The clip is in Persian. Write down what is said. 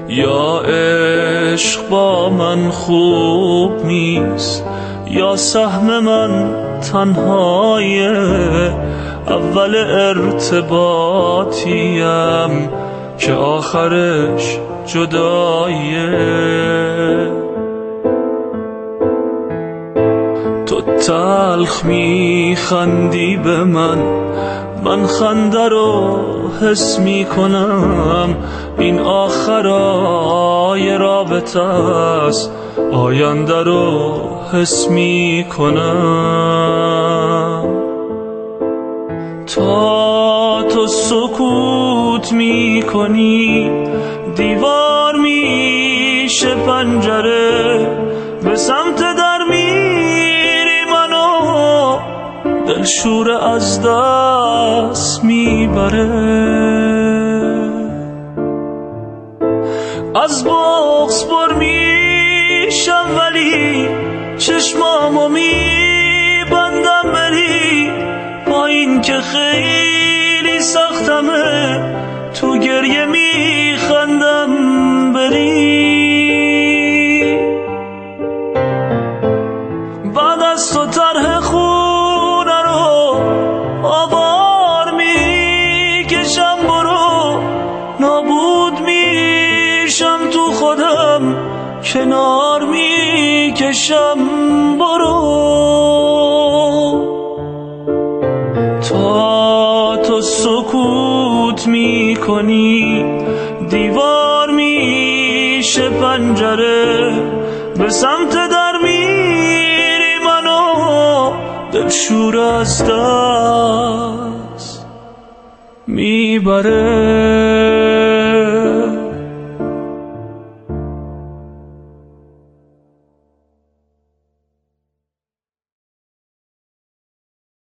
یا عشق با من خوب نیست، یا سهم من تنهایه. اول ارتباطیم که آخرش جداییه. تو تلخ میخندی به من خنده رو حس میکنم. این آخرای رابطه است، آینده رو حس میکنم. تا تو سکوت میکنی دیوار میشه پنجره. به سمت در میری منو دلشور از دست میبره. از بغض پر میشم ولی چشمامو میبندم بری پایین که خیلی سختمه. تو گریه میخندم بری. بعد از تو طرح خونه رو آوار میکشم. برو نابود میشم تو خودم، کنار میکشم. برو تا تو سکوت میکنی دیوار میشه پنجره. به سمت در میری منو دلشور از دست میبره.